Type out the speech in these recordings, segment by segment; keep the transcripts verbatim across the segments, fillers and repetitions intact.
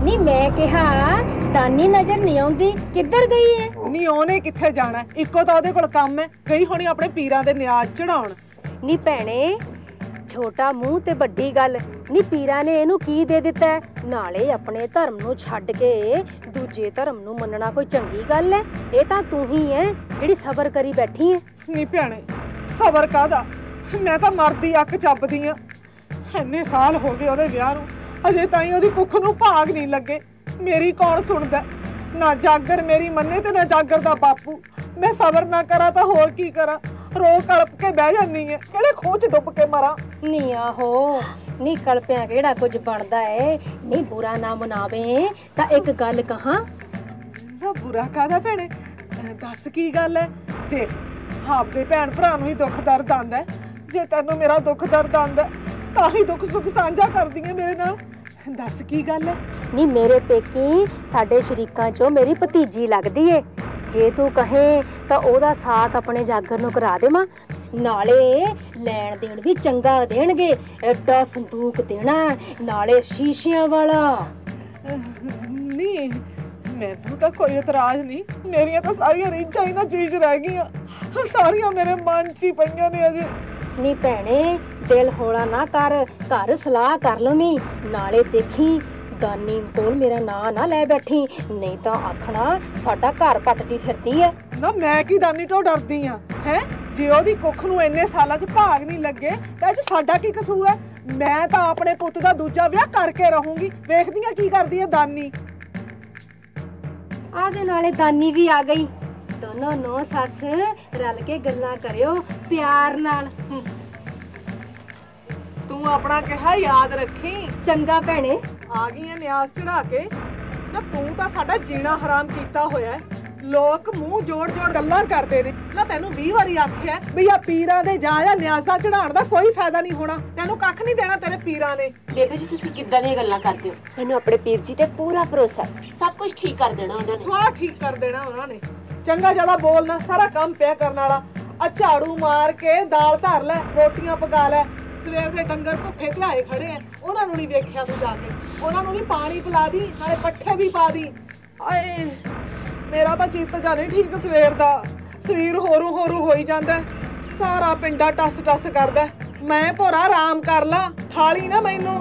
ਨੀ ਮੈਂ ਕਿਹਾ ਦਾਨੀ ਨਜ਼ਰ ਨਹੀਂ ਆਉਂਦੀ, ਕਿੱਧਰ ਗਈ ਹੈ? ਨਹੀਂ ਉਹਨੇ ਕਿੱਥੇ ਜਾਣਾ, ਇੱਕੋ ਤਾਂ ਉਹਦੇ ਕੋਲ ਕੰਮ ਹੈ, ਗਈ ਹੋਣੀ ਆਪਣੇ ਪੀਰਾਂ ਦੇ ਨਿਆਜ਼ ਚੜਾਉਣ। ਨੀ ਭੈਣੇ ਛੋਟਾ ਮੂੰਹ ਤੇ ਵੱਡੀ ਗੱਲ, ਨੀ ਪੀਰਾਂ ਨੇ ਇਹਨੂੰ ਕੀ ਦੇ ਦਿੱਤਾ? ਨਾਲੇ ਆਪਣੇ ਧਰਮ ਨੂੰ ਛੱਡ ਕੇ ਦੂਜੇ ਧਰਮ ਨੂੰ ਮੰਨਣਾ ਕੋਈ ਚੰਗੀ ਗੱਲ ਹੈ? ਇਹ ਤਾਂ ਤੂੰ ਹੀ ਹੈ ਜਿਹੜੀ ਸਬਰ ਕਰੀ ਬੈਠੀ ਹੈ। ਨਹੀਂ ਭੈਣੇ ਸਬਰ ਕਾਹਦਾ, ਮੈਂ ਤਾਂ ਮਰਦੀ ਅੱਖ ਚੱਬਦੀ ਆ। ਇੰਨੇ ਸਾਲ ਹੋ ਗਏ ਉਹਦੇ ਵਿਆਹ ਨੂੰ, ਅਜੇ ਤਾਈਂ ਉਹਦੀ ਕੁੱਖ ਨੂੰ ਭਾਗ ਨਹੀਂ ਲੱਗੇ। ਮੇਰੀ ਕੌਣ ਸੁਣਦਾ? ਨਾ ਜਾਗਰ ਮੇਰੀ ਮੰਨੇ ਤੇ ਨਾ ਜਾਗਰ ਦਾ ਬਾਪੂ। ਮੈਂ ਸਬਰ ਨਾ ਕਰਾਂ ਤਾਂ ਹੋਰ ਕੀ ਕਰਾਂ, ਰੋ ਕਲਪ ਕੇ ਬਹਿ ਜਾਂਦੀ ਹੈ, ਕਿਹੜੇ ਖੂਹ 'ਚ ਡੁੱਬ ਕੇ ਮਰਾਂ। ਨੀ ਆਹੋ ਨੀ ਕਲਪਿਆਂ ਕਿਹੜਾ ਕੁਝ ਬਣਦਾ ਏ। ਨੀ ਬੁਰਾ ਨਾ ਮਨਾਵੇ ਤਾਂ ਇੱਕ ਗੱਲ ਕਹਾਂ। ਨਾ ਬੁਰਾ ਕਾਹਦਾ ਭੈਣੇ, ਦੱਸ ਕੀ ਗੱਲ ਹੈ? ਦੇਖ ਆਪਦੇ ਭੈਣ ਭਰਾ ਨੂੰ ਹੀ ਦੁੱਖ ਦਰਦ ਆਉਂਦਾ, ਜੇ ਤੈਨੂੰ ਮੇਰਾ ਦੁੱਖ ਦਰਦ ਆਉਂਦਾ ਤਾਂ ਹੀ ਦੁੱਖ ਸੁੱਖ ਸਾਂਝਾ ਕਰਦੀ ਹੈ ਮੇਰੇ ਨਾਲ। ਦੱਸ ਕੀ ਗੱਲ ਹੈ? ਨੀ ਮੇਰੇ ਪੇਕੀ ਸਾਡੇ ਸ਼ਰੀਕਾਂ ਚੋਂ ਮੇਰੀ ਭਤੀਜੀ ਲੱਗਦੀ ਏ। ਜੇ ਤੂੰ ਕਹੇ ਤਾਂ ਉਹਦਾ ਸਾਕ ਆਪਣੇ ਜਾਗਰ ਨੂੰ ਕਰਾ ਦੇਵਾਂ, ਨਾਲੇ ਲੈਣ ਦੇਣ ਵੀ ਚੰਗਾ ਦੇਣਗੇ। ਐਡਾ ਸੰਦੂਕ ਦੇਣਾ, ਨਾਲੇ ਸ਼ੀਸ਼ਿਆਂ ਵਾਲਾ। ਨਹੀਂ ਮੈਨੂੰ ਤਾਂ ਕੋਈ ਇਤਰਾਜ਼ ਨਹੀਂ, ਮੇਰੀਆਂ ਤਾਂ ਸਾਰੀਆਂ ਰੀਝਾਂ ਹੀ ਨਾ ਚੀਜ਼ ਰਹਿ ਗਈਆਂ, ਸਾਰੀਆਂ ਮੇਰੇ ਮਨ 'ਚ ਹੀ ਪਈਆਂ ਨੇ ਅਜੇ। ਨੀ ਭੈਣੇ ਦਿਲ ਹੌਲਾ ਨਾ ਕਰ, ਘਰ ਸਲਾਹ ਕਰ ਲਵੀਂ, ਨਾਲੇ ਦੇਖੀ ਦਾਨੀ ਕੋਲ ਮੇਰਾ ਨਾਂ ਨਾ ਲੈ ਬੈਠੀ, ਨਹੀਂ ਤਾਂ ਆਖਣਾ ਸਾਡਾ ਘਰ ਪੱਟਦੀ ਫਿਰਦੀ ਐ। ਨਾ ਮੈਂ ਕੀ ਦਾਨੀ ਤੋਂ ਡਰਦੀ ਆ ਹੈ? ਜੇ ਉਹਦੀ ਕੁੱਖ ਨੂੰ ਇੰਨੇ ਸਾਲਾਂ 'ਚ ਭਾਗ ਨਹੀਂ ਲੱਗੇ ਤਾਂ ਇਹ 'ਚ ਸਾਡਾ ਕੀ ਕਸੂਰ ਹੈ? ਮੈਂ ਤਾਂ ਆਪਣੇ ਪੁੱਤ ਦਾ ਦੂਜਾ ਵਿਆਹ ਕਰਕੇ ਰਹੂੰਗੀ, ਵੇਖਦੀ ਆ ਕੀ ਕਰਦੀ ਹੈ ਦਾਨੀ। ਆਦੇ ਨਾਲੇ ਦਾਨੀ ਵੀ ਆ ਗਈ। ਦੋਨੋਂ ਨੌ ਸੱਸ ਰਲ ਕੇ ਗੱਲਾਂ ਕਰਿਓ ਪਿਆਰ ਨਾਲ। ਤੂੰ ਆਪਣਾ ਕਿਹਾ ਯਾਦ ਰੱਖੀ। ਚੰਗਾ ਭੈਣੇ। ਆ ਗਈਆਂ ਨਿਆਜ਼ ਚੜਾ ਕੇ। ਨਾ ਤੂੰ ਤਾਂ ਸਾਡਾ ਜੀਣਾ ਹਰਾਮ ਕੀਤਾ ਹੋਇਆ। ਲੋਕ ਮੂੰਹ ਜੋੜ ਜੋੜ ਗੱਲਾਂ ਕਰਦੇ ਨੇ। ਨਾ ਤੈਨੂੰ ਵੀਹ ਵਾਰੀ ਆਖਿਆ ਵੀ ਆ ਪੀਰਾਂ ਦੇ ਜਾ ਜਾਂ ਨਿਆਜ਼ਾਂ ਚੜਾਉਣ ਦਾ ਕੋਈ ਫਾਇਦਾ ਨਹੀਂ ਹੋਣਾ, ਤੈਨੂੰ ਕੱਖ ਨਹੀਂ ਦੇਣਾ ਤੇਰੇ ਪੀਰਾਂ ਨੇ। ਬੇਬੇ ਜੀ ਤੁਸੀਂ ਕਿੱਦਾਂ ਦੀਆਂ ਗੱਲਾਂ ਕਰਦੇ ਹੋ? ਮੈਨੂੰ ਆਪਣੇ ਪੀਰ ਜੀ ਤੇ ਪੂਰਾ ਭਰੋਸਾ, ਸਭ ਕੁਝ ਠੀਕ ਕਰ ਦੇਣਾ ਉਹਨਾਂ ਨੇ। ਸਵਾਹ ਠੀਕ ਕਰ ਦੇਣਾ ਉਹਨਾਂ ਨੇ। ਚੰਗਾ ਜ਼ਿਆਦਾ ਬੋਲਣਾ, ਸਾਰਾ ਕੰਮ ਪਿਆ ਕਰਨ ਵਾਲਾ। ਆ ਝਾੜੂ ਮਾਰ ਕੇ ਦਾਲ ਧਰ ਲੈ, ਰੋਟੀਆਂ ਪਕਾ ਲੈ। ਸਵੇਰ ਦੇ ਡੰਗਰ ਭੁੱਖੇ ਧਿਆਏ ਖੜੇ ਆ, ਉਹਨਾਂ ਨੂੰ ਨਹੀਂ ਵੇਖਿਆ ਤੂੰ ਜਾ ਕੇ। ਉਹਨਾਂ ਨੂੰ ਵੀ ਪਾਣੀ ਪਿਲਾ ਦੀ, ਨਾਲੇ ਪੱਠੇ ਵੀ ਪਾ ਦੀ। ਆਏ ਮੇਰਾ ਤਾਂ ਚਿੱਤ ਜਾ ਨਹੀਂ ਠੀਕ ਸਵੇਰ ਦਾ, ਸਰੀਰ ਹੋਰੂ ਹੋਰੂ ਹੋਈ ਜਾਂਦਾ, ਸਾਰਾ ਪਿੰਡਾ ਟੱਸ ਟੱਸ ਕਰਦਾ। ਮੈਂ ਭੋਰਾ ਆਰਾਮ ਕਰ ਲਾ, ਠਾਲੀ ਨਾ ਮੈਨੂੰ।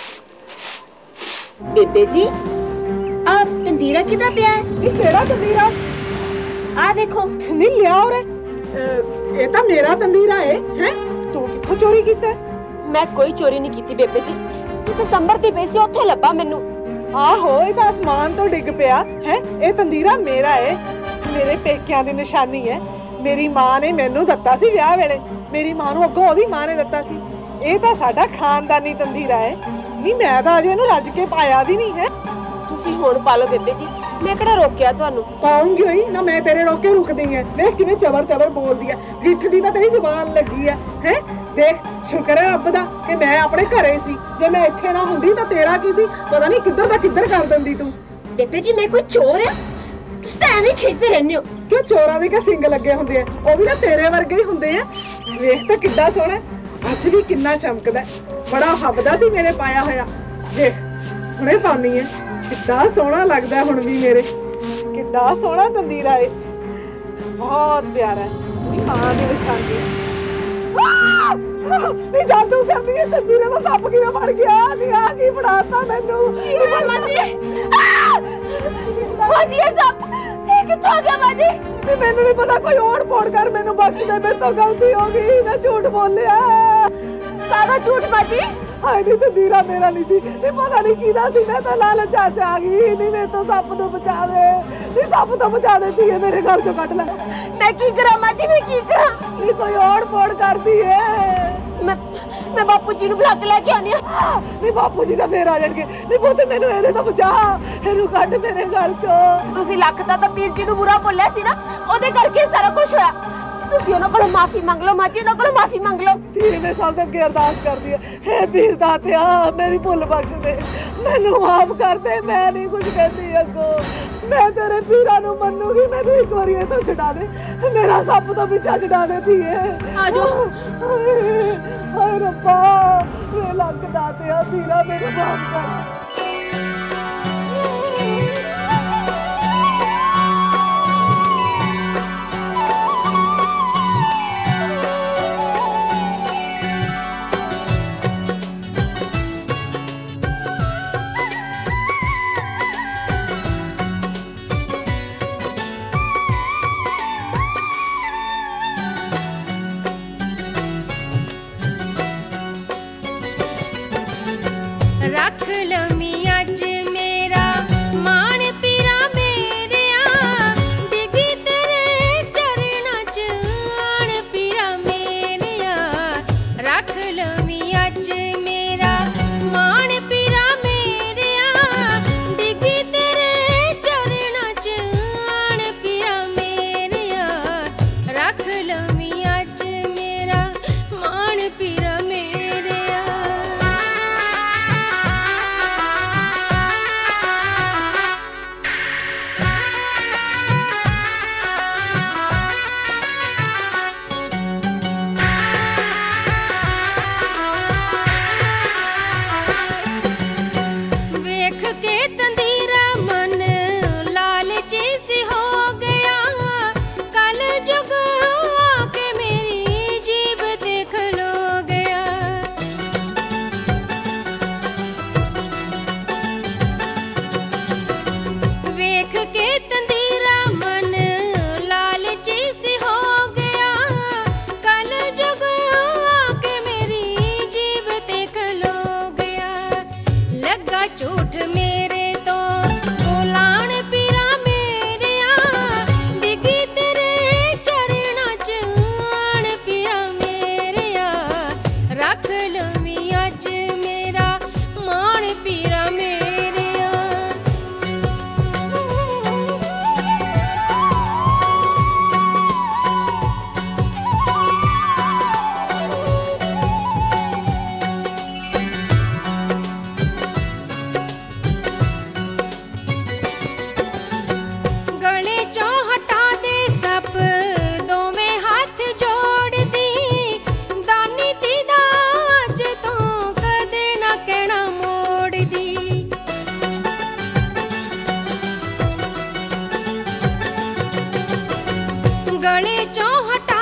ਬੇਬੇ ਜੀ ਆ ਤੰਦੀਰਾ ਕਿੱਦਾਂ ਪਿਆ ਹੈ? ਇਹ ਕਿਹੜਾ ਤੰਦੀਰਾ? ਆ ਦੇਖੋ। ਨਹੀਂ ਲਿਆ ਉਰੇ, ਇਹ ਤਾਂ ਮੇਰਾ ਤੰਦੀਰਾ ਹੈ। ਹੈ ਤੂੰ ਕਿੱਥੋਂ ਚੋਰੀ ਕੀਤਾ? ਮੈਂ ਕੋਈ ਚੋਰੀ ਨਹੀਂ ਕੀਤੀ ਬੇਬੇ ਜੀ, ਇਹ ਤਾਂ ਸੰਭਰ ਦੀ ਪਈ ਸੀ, ਉੱਥੇ ਲੱਭਾ ਮੈਨੂੰ। ਆਹੋ ਇਹ ਤਾਂ ਅਸਮਾਨ ਤੋਂ ਡਿੱਗ ਪਿਆ ਹੈ। ਇਹ ਤੰਦੀਰਾ ਮੇਰਾ ਹੈ, ਮੇਰੇ ਪੇਕਿਆਂ ਦੀ ਨਿਸ਼ਾਨੀ ਹੈ। ਮੇਰੀ ਮਾਂ ਨੇ ਮੈਨੂੰ ਦਿੱਤਾ ਸੀ ਵਿਆਹ ਵੇਲੇ, ਮੇਰੀ ਮਾਂ ਨੂੰ ਅੱਗੋਂ ਉਹਦੀ ਮਾਂ ਨੇ ਦਿੱਤਾ ਸੀ। ਇਹ ਤਾਂ ਸਾਡਾ ਖਾਨਦਾਨੀ ਤੰਦੀਰਾ ਹੈ। ਨਹੀਂ ਮੈਂ ਤਾਂ ਅਜੇ ਇਹਨੂੰ ਰੱਜ ਕੇ ਪਾਇਆ ਵੀ ਨਹੀਂ ਹੈ। ਤੁਸੀਂ ਹੁਣ ਪਾ ਲਓ ਬੇਬੇ ਜੀ, ਮੈਂ ਕਿਹੜਾ ਰੋਕਿਆ ਤੁਹਾਨੂੰ? ਪਾਉਂਗੀ ਹੋਈ ਨਾ, ਮੈਂ ਤੇਰੇ ਰੋਕੇ ਰੁਕਦੀ ਐ। ਦੇਖ ਕਿਵੇਂ ਚਵਰ ਚਵਰ ਬੋਲਦੀ ਐ, ਗਿੱਠ ਦੀ ਤਾਂ ਤੇਰੀ ਜ਼ੁਬਾਨ ਲੱਗੀ ਐ। ਹੈ ਦੇਖ ਸ਼ੁਕਰ ਹੈ ਰੱਬ ਦਾ ਕਿ ਮੈਂ ਆਪਣੇ ਘਰੇ ਸੀ, ਜੇ ਮੈਂ ਇੱਥੇ ਨਾ ਹੁੰਦੀ ਤਾਂ ਤੇਰਾ ਕੀ ਸੀ ਪਤਾ ਨਹੀਂ ਕਿੱਧਰ ਦਾ ਕਿੱਧਰ ਕਰ ਦਿੰਦੀ ਤੂੰ। ਬੇਬੇ ਜੀ ਮੈਂ ਕੋਈ ਚੋਰ ਆ? ਤੁਸੀਂ ਤਾਂ ਐਵੇਂ ਖਿੱਚਦੇ ਰਹਿੰਦੇ ਹੋ। ਕਿਉਂ ਚੋਰਾਂ ਦੇ ਕਿ ਸਿੰਗ ਲੱਗੇ ਹੁੰਦੇ ਆ? ਉਹ ਵੀ ਤਾਂ ਤੇਰੇ ਵਰਗੇ ਹੀ ਹੁੰਦੇ ਆ। ਵੇਖ ਤਾਂ ਕਿੱਡਾ ਸੋਹਣਾ, ਅੱਜ ਵੀ ਕਿੰਨਾ ਚਮਕਦਾ, ਬੜਾ ਹੱਬਦਾ ਸੀ ਮੇਰੇ ਪਾਇਆ ਹੋਇਆ। ਦੇਖ ਹੁਣੇ ਪਾਉਣੀ ਐ, ਕਿੱਡਾ ਸੋਹਣਾ ਲੱਗਦਾ ਹੁਣ ਵੀ ਮੇਰੇ। ਕਿੱਡਾ ਸੋਹਣਾ ਤੰਦੀਰਾ ਏ, ਬਹੁਤ ਪਿਆਰਾ। ਮਾਂ ਦੀ ਨਿਸ਼ਾਨੀ। ਨੀ ਜਾਦੂ ਕਰਦੀ ਹੈ ਤੰਦੀਰੇ ਦਾ ਸੱਪ ਕਿਵੇਂ ਬਣ ਗਿਆ? ਨੀ ਆ ਕੀ ਫੜਾਤਾ ਮੈਨੂੰ? ਮਾਂ ਜੀ ਮਾਂ ਜੀ ਇਹ ਸੱਪ ਇਹ ਕਿੱਥੋਂ ਆ ਗਿਆ? ਮਾਂ ਜੀ ਨੀ ਮੈਨੂੰ ਨਹੀਂ ਪਤਾ, ਕੋਈ ਹੋਰ ਫੋਨ ਕਰ, ਮੈਨੂੰ ਬਖਸ਼ ਦੇ, ਮੇਰੇ ਤੋਂ ਗਲਤੀ ਹੋ ਗਈ, ਮੈਂ ਝੂਠ ਬੋਲਿਆ। ਕਾਹਦਾ ਝੂਠ ਮਾਂ ਜੀ? ਹਾਏ ਨੀ ਤੰਦੀਰਾ ਮੇਰਾ ਨਹੀਂ ਸੀ, ਨੀ ਪਤਾ ਨਹੀਂ ਕਿਹਦਾ ਸੀ। ਮੈਂ ਤਾਂ ਲਾਲਚ ਆ ਆ ਗਈ। ਨੀ ਮੇਰੇ ਤੋਂ ਸੱਪ ਨੂੰ ਬਚਾ ਦੇ, ਨੀ ਸੱਪ ਤੋਂ ਬਚਾ ਦੇ ਧੀਏ, ਮੇਰੇ ਘਰ ਚੋਂ ਕੱਢ ਲੈ। ਮੈਂ ਕੀ ਕਰਾਂ ਮਾਂ ਜੀ, ਮੈਂ ਕੀ ਕਰਾਂ? ਨੀ ਕੋਈ ਹੋਰ ਫੋਨ ਕਰਦੀ ਏ। ਮੈਂ ਮੈਂ ਬਾਪੂ ਜੀ ਨੂੰ ਬੁਲਾ ਕੇ ਲੈ ਕੇ ਆਉਂਦੀ ਆ। ਨੀ ਬਾਪੂ ਜੀ ਤਾਂ ਫੇਰ ਆ ਜਾਣਗੇ। ਨੀ ਪੁੱਤ ਮੈਨੂੰ ਇਹਦੇ ਤੋਂ ਬਚਾ, ਇਹਨੂੰ ਕੱਢ ਮੇਰੇ ਘਰ ਚੋਂ। ਤੁਸੀਂ ਲੱਖ ਦਾ ਤਾਂ ਪੀਰ ਜੀ ਨੂੰ ਬੁਰਾ ਬੋਲਿਆ ਸੀ ਨਾ, ਉਹਦੇ ਕਰਕੇ ਸਾਰਾ ਕੁਝ ਹੋਇਆ। ਤੁਸੀਂ ਉਹਨਾਂ ਕੋਲੋਂ ਮਾਫੀ ਮੰਗ ਲਓ ਮਾਂ ਜੀ, ਉਹਨਾਂ ਕੋਲੋਂ ਮਾਫੀ ਮੰਗ ਲਓ। ਧੀ ਨੇ ਸਭ ਤੋਂ ਅੱਗੇ ਅਰਦਾਸ ਕਰਦੀ ਹੈ, ਹੇ ਪੀਰ ਦਾਤਿਆ ਮੇਰੀ ਭੁੱਲ ਬਖਸ਼ ਦੇ, ਮੈਨੂੰ ਮਾਫ ਕਰ ਦੇ, ਮੈਂ ਨਹੀਂ ਕੁਝ ਕਹਿੰਦੀ ਅੱਗੋਂ। ਮੈਂ ਤੇਰੇ ਪੀਰਾਂ ਨੂੰ ਮੰਨੂਗੀ, ਮੈਨੂੰ ਇੱਕ ਵਾਰੀ ਇਹ ਤੋਂ ਛਡਾ ਦੇ, ਮੇਰਾ ਸੱਪ ਤੋਂ ਪਿੱਛਾ ਛਡਾ ਦੇ ਧੀਏ। ਆ ਜਾਓ। ਹਾਏ ਰੱਬਾ, ਇਹ ਲੱਗ ਦਾਤਿਆ ਪੀਰਾ ਮੈਨੂੰ ਮਾਫ ਕਰ। लमी अज मेरा मान पीरा मेरिया डिगी तेरे चरणा च आन पीरा मेरिया रख लमी अज मेरा मान पीरा मेरिया डिगी तेरे चरणा च आन पीरा मेरिया रख लमी अज मेरा मान पीरा मेरिया। वेख के तंदीरा मन लालची सी हो गया कल जुग आके मेरी जीभ देख लो गया। वेख के तंदीरा मन लालची सी हो गया कल जुग आके मेरी जीभ देख लो गया। लगा झूठ मेरे तो बोलाण पीरा मेरिया डिगी तेरे चरणा च आन पीरा मेरिया रख लमी अज मेरा मान पीरा मेरिया। गले चों हटा दे सप दोवें हाथ जोड़ दी दानी दी दाज तो कदे ना कहना मोड़ दी। गले चों हटा